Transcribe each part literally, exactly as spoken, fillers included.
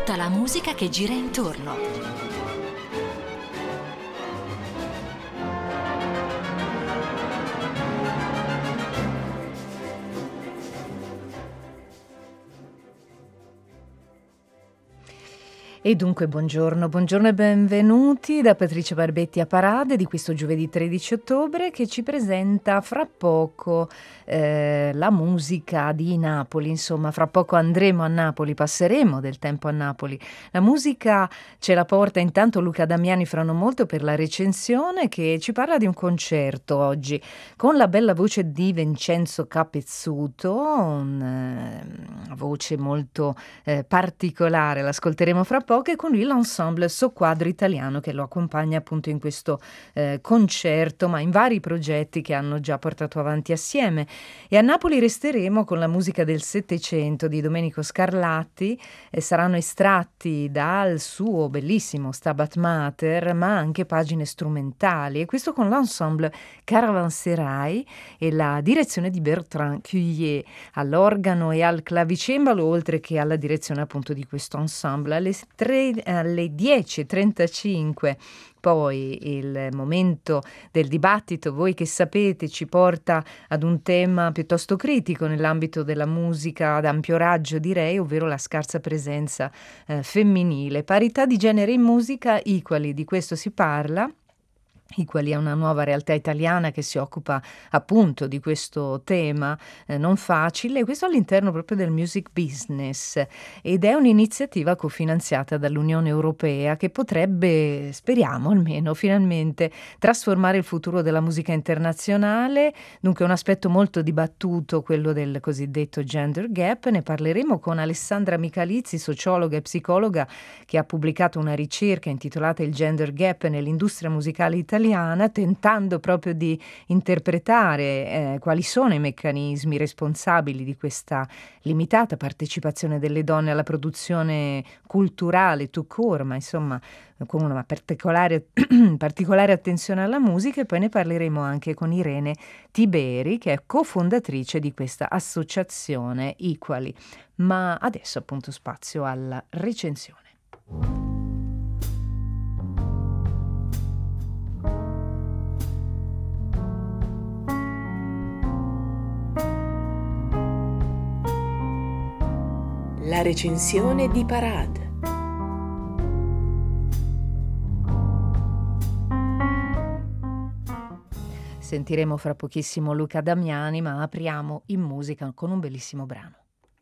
tutta la musica che gira intorno. E dunque buongiorno, buongiorno e benvenuti da Patrizia Barbetti a Parade di questo giovedì tredici ottobre, che ci presenta fra poco eh, la musica di Napoli. Insomma, fra poco andremo a Napoli, passeremo del tempo a Napoli. La musica ce la porta intanto Luca Damiani fra non molto per la recensione, che ci parla di un concerto oggi con la bella voce di Vincenzo Capezzuto, una eh, voce molto eh, particolare, l'ascolteremo fra poco, e con lui l'ensemble Soquadro Italiano che lo accompagna appunto in questo eh, concerto, ma in vari progetti che hanno già portato avanti assieme. E a Napoli resteremo con la musica del Settecento di Domenico Scarlatti, e saranno estratti dal suo bellissimo Stabat Mater, ma anche pagine strumentali, e questo con l'ensemble Caravanserai e la direzione di Bertrand Cuillier all'organo e al clavicembalo, oltre che alla direzione appunto di questo ensemble. Alle alle dieci e trentacinque poi il momento del dibattito, voi che sapete, ci porta ad un tema piuttosto critico nell'ambito della musica ad ampio raggio, direi, ovvero la scarsa presenza eh, femminile. Parità di genere in musica, Equally, di questo si parla. Equally è una nuova realtà italiana che si occupa appunto di questo tema eh, non facile, questo all'interno proprio del music business, ed è un'iniziativa cofinanziata dall'Unione Europea che potrebbe, speriamo almeno, finalmente trasformare il futuro della musica internazionale. Dunque un aspetto molto dibattuto, quello del cosiddetto gender gap. Ne parleremo con Alessandra Michalizzi, sociologa e psicologa, che ha pubblicato una ricerca intitolata Il gender gap nell'industria musicale italiana, tentando proprio di interpretare eh, quali sono i meccanismi responsabili di questa limitata partecipazione delle donne alla produzione culturale tout court, ma insomma con una particolare, particolare attenzione alla musica. E poi ne parleremo anche con Irene Tiberi, che è cofondatrice di questa associazione Equally. Ma adesso appunto spazio alla recensione. La recensione di Parade. Sentiremo fra pochissimo Luca Damiani, ma apriamo in musica con un bellissimo brano.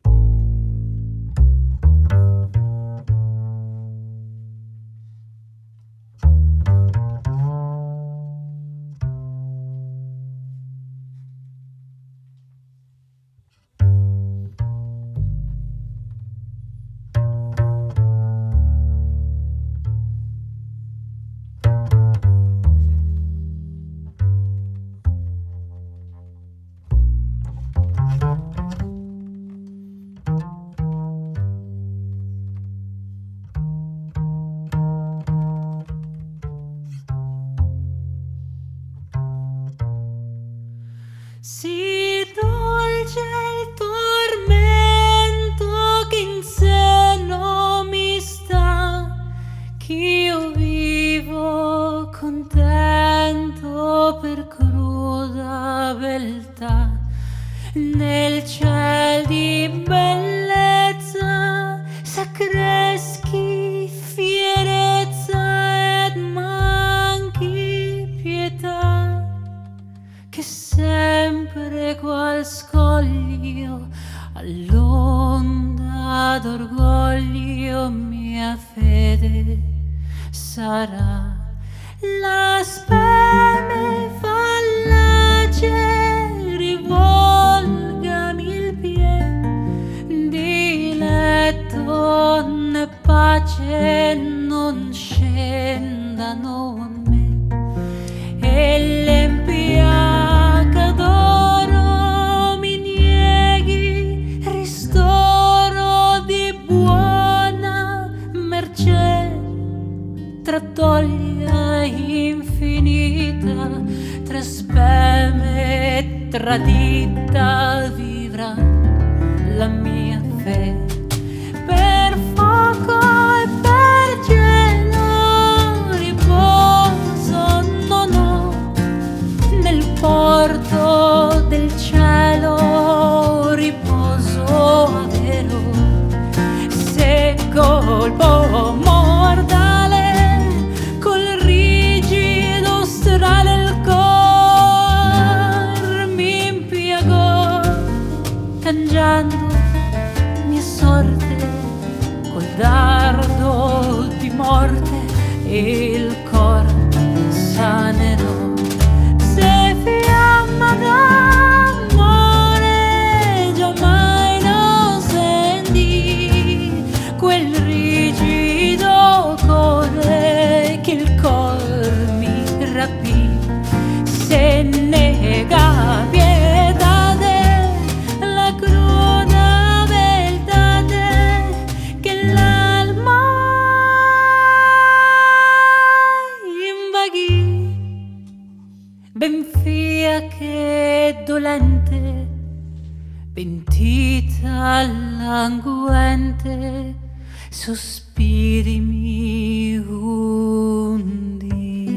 Si dolce il tormento che in seno mi sta, ch'io vivo contento per cruda beltà, nel ciel di bellezza s'accreschi fierezza ed manchi pietà, che sempre qual scoglio all'onda d'orgoglio mia fede sarà. La speme fallace rivolgami il pie, diletto né pace non scendano a me, e l'empiaca d'oro mi nieghi ristoro di buona mercé, tra toglia infinita, tra speme e tradita vivrà la mia fe. Per fuoco colpo mortale, col rigido strale il cor mi impiegò, cangiando mia sorte col dardo di morte, e il cor sanerò. Se fiamma d'amore giammai non sentì, quel rigido core che il cor mi rapì, se nega pietate la cruda beltate che l'alma invaghì, ben fia che dolente, pentita languente, sospiri mi undi.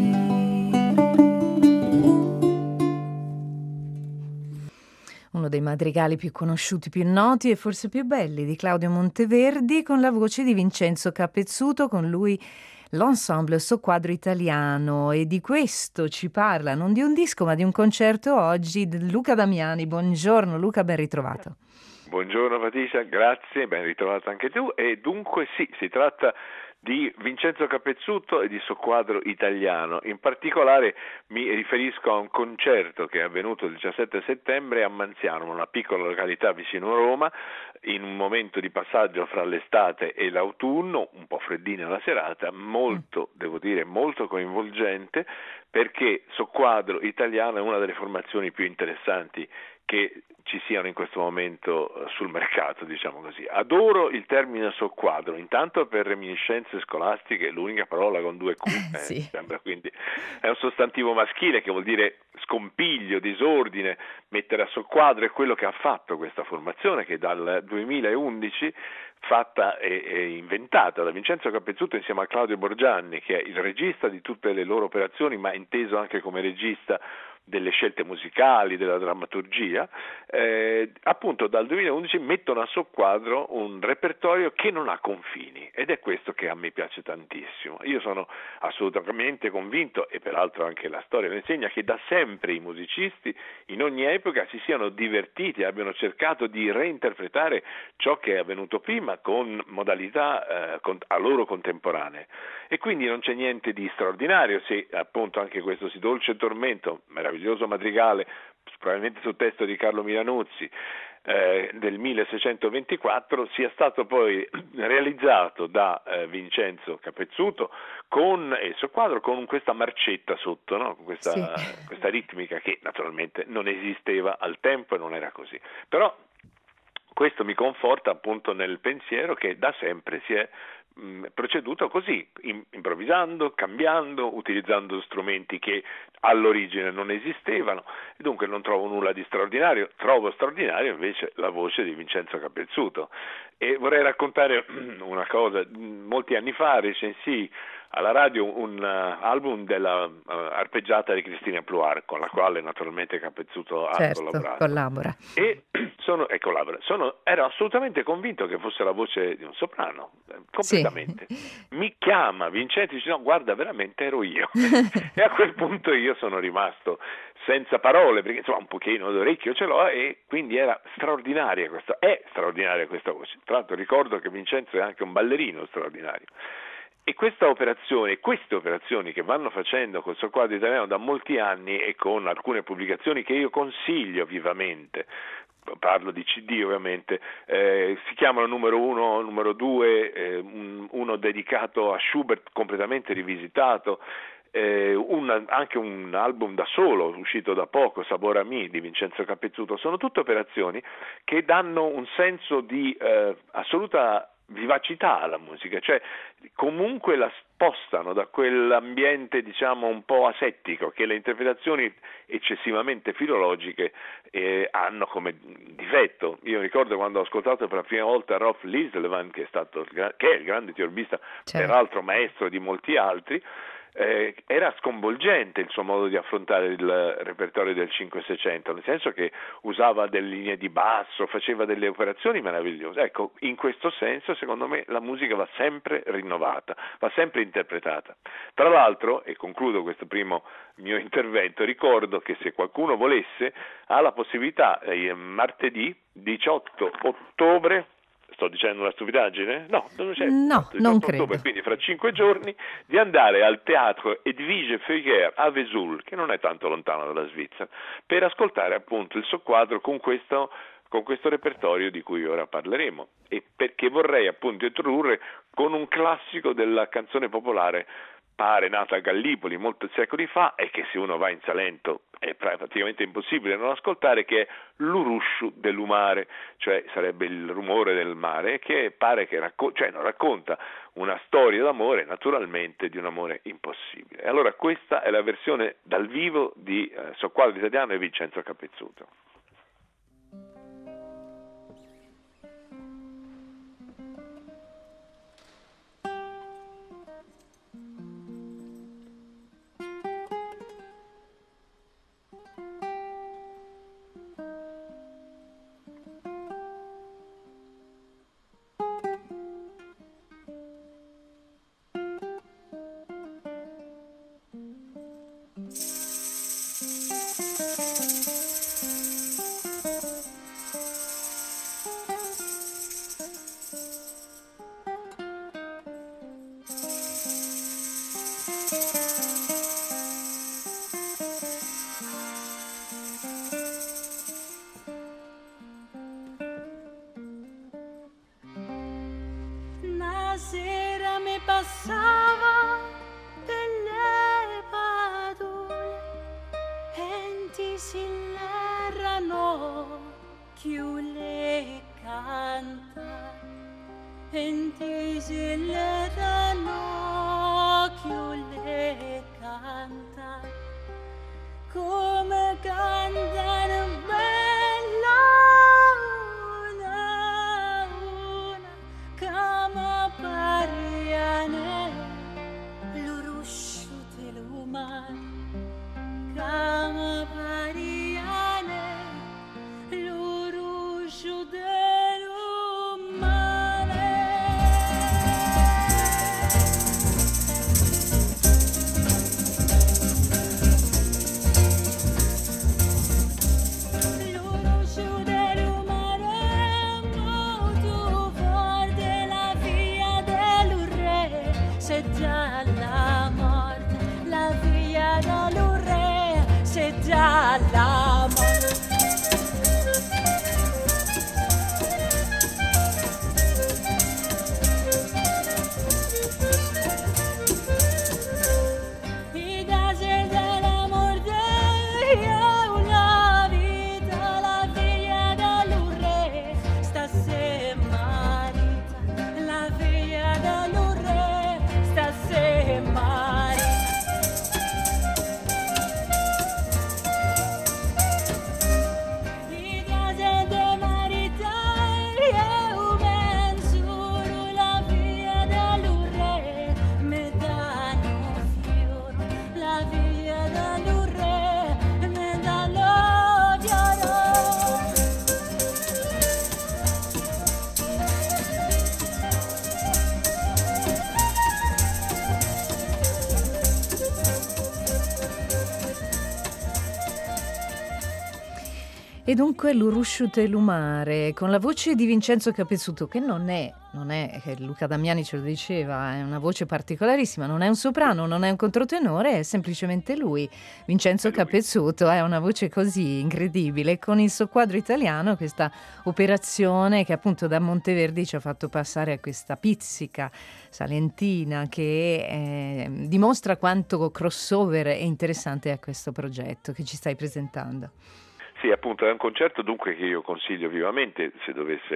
Uno dei madrigali più conosciuti, più noti e forse più belli di Claudio Monteverdi, con la voce di Vincenzo Capezzuto, con lui l'ensemble Soqquadro Italiano. E di questo ci parla, non di un disco ma di un concerto oggi, Luca Damiani. Buongiorno Luca, ben ritrovato. Buongiorno Patrizia, grazie, ben ritrovato anche tu. E dunque sì, si tratta di Vincenzo Capezzuto e di Soqquadro Italiano. In particolare mi riferisco a un concerto che è avvenuto il diciassette settembre a Manziano, una piccola località vicino a Roma, in un momento di passaggio fra l'estate e l'autunno, un po' freddina la serata, molto, devo dire, molto coinvolgente, perché Soqquadro Italiano è una delle formazioni più interessanti che ci siano in questo momento sul mercato, diciamo così. Adoro il termine soqquadro, intanto per reminiscenze scolastiche, l'unica parola con due Q, eh, sì. sembra, quindi è un sostantivo maschile che vuol dire scompiglio, disordine. Mettere a soqquadro è quello che ha fatto questa formazione, che dal duemilaundici fatta e, e inventata da Vincenzo Capezzuto insieme a Claudio Borgianni, che è il regista di tutte le loro operazioni, ma inteso anche come regista delle scelte musicali, della drammaturgia. Eh, appunto dal duemilaundici mettono a soqquadro un repertorio che non ha confini, ed è questo che a me piace tantissimo. Io sono assolutamente convinto, e peraltro anche la storia lo insegna, che da sempre i musicisti in ogni epoca si siano divertiti e abbiano cercato di reinterpretare ciò che è avvenuto prima con modalità eh, con, a loro contemporanee, e quindi non c'è niente di straordinario se appunto anche questo Si dolce tormento, meraviglioso madrigale, probabilmente sul testo di Carlo Milanuzzi, eh, del milleseicentoventiquattro, sia stato poi realizzato da eh, Vincenzo Capezzuto con il Soqquadro, con questa marcetta sotto, no? questa, Sì. questa ritmica che naturalmente non esisteva al tempo e non era così. Però questo mi conforta appunto nel pensiero che da sempre si è mh, proceduto così, in, improvvisando, cambiando, utilizzando strumenti che all'origine non esistevano. Dunque non trovo nulla di straordinario, trovo straordinario invece la voce di Vincenzo Capezzuto. E vorrei raccontare una cosa. Molti anni fa recensii alla radio un uh, album della uh, arpeggiata di Cristina Ploar, con la quale naturalmente Capezzuto ha Certo, collaborato. collabora. E sono, e collabora. Sono, ero assolutamente convinto che fosse la voce di un soprano, completamente. Sì. Mi chiama Vincenzo e dice: no, guarda, veramente ero io. E a quel punto io sono rimasto senza parole, perché insomma un pochino d'orecchio ce l'ho, e quindi era straordinaria questa, è straordinaria questa voce. Tra l'altro ricordo che Vincenzo è anche un ballerino straordinario. E questa operazione, queste operazioni che vanno facendo col Soqquadro Italiano da molti anni, e con alcune pubblicazioni che io consiglio vivamente, parlo di C D ovviamente, eh, si chiamano numero uno, numero due, eh, un, uno dedicato a Schubert completamente rivisitato, eh, un, anche un album da solo uscito da poco, Sabor a mi, di Vincenzo Capezzuto. Sono tutte operazioni che danno un senso di eh, assoluta vivacità alla musica, cioè comunque la spostano da quell'ambiente diciamo un po' asettico che le interpretazioni eccessivamente filologiche eh, hanno come difetto. Io ricordo quando ho ascoltato per la prima volta Rolf Lieslevan, che è stato che è il grande tiorbista, certo, peraltro maestro di molti altri, eh, era sconvolgente il suo modo di affrontare il repertorio del cinque seicento, nel senso che usava delle linee di basso, faceva delle operazioni meravigliose. Ecco, in questo senso secondo me la musica va sempre rinnovata, va sempre interpretata. Tra l'altro, e concludo questo primo mio intervento, ricordo che se qualcuno volesse ha la possibilità eh, martedì diciotto ottobre, sto dicendo una stupidaggine? No, non c'è. No, non credo. Ottobre, quindi fra cinque giorni, di andare al teatro Edwige Feuillère a Vesoul, che non è tanto lontano dalla Svizzera, per ascoltare appunto il soqquadro con questo, con questo repertorio di cui ora parleremo, e perché vorrei appunto introdurre con un classico della canzone popolare, pare nata a Gallipoli molti secoli fa e che se uno va in Salento è praticamente impossibile non ascoltare, che è l'Urusciu dell'Umare, cioè sarebbe il rumore del mare, che pare che racco- cioè non racconta una storia d'amore, naturalmente di un amore impossibile. E allora questa è la versione dal vivo di eh, Soqquadro italiano e Vincenzo Capezzuto. Una sera mi passava per le padule e ti si l'erano chiule canta e ti si l'erano chiule canta come cantano bella una una cama pariane l'urusciu dell'umare cama pariane l'urusciu dell'umare. L'urusciu dell'umare molto forte, la via dell'urre se già la morte, la via dell'urre se già la morte. I desert della morte è una vita, la via dell'urre sta se marita, la via dell'urre sta se marita. I desert de marita è un mensuro, la via dell'urre me danno fiore, la via dell'urre me danno fiore. E dunque l'Urusciu dell'Umare, con la voce di Vincenzo Capezzuto, che non è, non è, che Luca Damiani ce lo diceva, è una voce particolarissima, non è un soprano, non è un controtenore, è semplicemente lui. Vincenzo Capezzuto ha una voce così incredibile, con il soqquadro italiano, questa operazione che appunto da Monteverdi ci ha fatto passare a questa pizzica salentina che eh, dimostra quanto crossover e interessante è questo progetto che ci stai presentando. Sì, appunto, è un concerto dunque che io consiglio vivamente, se dovesse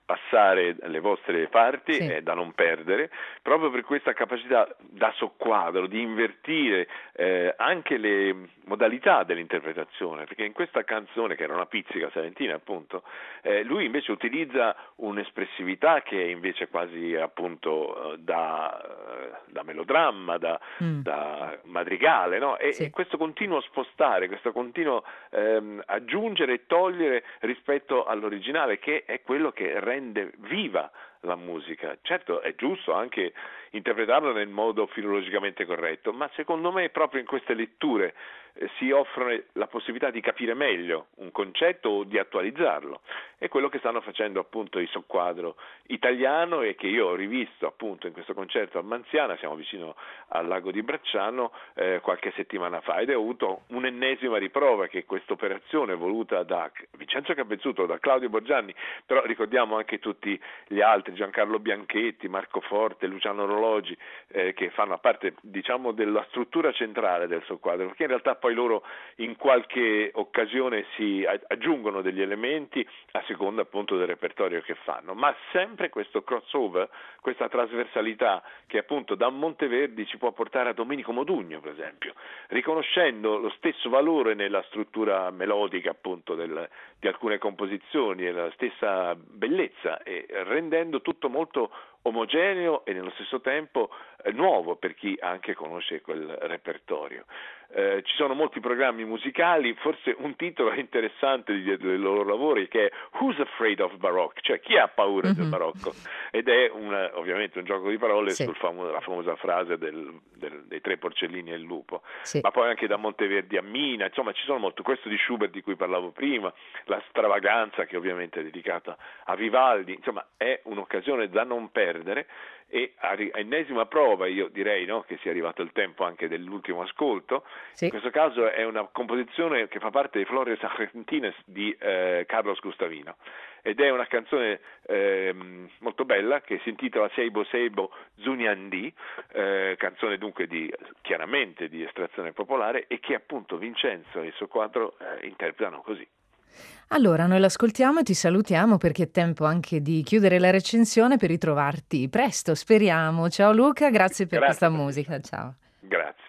passare le vostre parti, Sì. è da non perdere, proprio per questa capacità da soqquadro di invertire eh, anche le modalità dell'interpretazione, perché in questa canzone, che era una pizzica salentina appunto, eh, lui invece utilizza un'espressività che è invece quasi appunto eh, da, eh, da melodramma, da, Mm. da madrigale, no? E, Sì. e questo continuo spostare, questo continuo ehm, aggiungere e togliere rispetto all'originale, che è quello che rende viva la musica. Certo, è giusto anche interpretarla nel modo filologicamente corretto, ma secondo me proprio in queste letture eh, si offre la possibilità di capire meglio un concetto o di attualizzarlo. È quello che stanno facendo appunto i Soqquadro italiano, e che io ho rivisto appunto in questo concerto a Manziana, siamo vicino al lago di Bracciano, eh, qualche settimana fa, ed ho avuto un'ennesima riprova che questa operazione voluta da Vincenzo Capezzutto, da Claudio Borgianni, però ricordiamo anche tutti gli altri, Giancarlo Bianchetti, Marco Forte, Luciano Orologi, eh, che fanno parte diciamo della struttura centrale del Soqquadro, perché in realtà poi loro in qualche occasione si aggiungono degli elementi a seconda appunto del repertorio che fanno, ma sempre questo crossover, questa trasversalità che appunto da Monteverdi ci può portare a Domenico Modugno, per esempio, riconoscendo lo stesso valore nella struttura melodica appunto del, di alcune composizioni e la stessa bellezza, e rendendo tutto molto omogeneo e nello stesso tempo eh, nuovo per chi anche conosce quel repertorio. Eh, ci sono molti programmi musicali, forse un titolo interessante di- dei loro lavori che è Who's Afraid of Baroque, cioè chi ha paura del Mhm. barocco, ed è un, ovviamente un gioco di parole Sì. sul famo- la famosa frase del- del- dei tre porcellini e il lupo, Sì. ma poi anche da Monteverdi a Mina, insomma ci sono molto, questo di Schubert di cui parlavo prima, la stravaganza che ovviamente è dedicata a Vivaldi, insomma è un'occasione da non perdere, e a ri- a ennesima prova io direi, no, che sia arrivato il tempo anche dell'ultimo ascolto. Sì. In questo caso è una composizione che fa parte dei Flores Argentines di eh, Carlos Gustavino, ed è una canzone ehm, molto bella che si intitola Seibo Seibo Zugnandì, eh, canzone dunque di, chiaramente di estrazione popolare, e che appunto Vincenzo e il suo quadro eh, interpretano così. Allora, noi l'ascoltiamo e ti salutiamo perché è tempo anche di chiudere la recensione per ritrovarti presto, speriamo. Ciao Luca, grazie per Grazie, questa Patrizia. musica. Ciao. Grazie.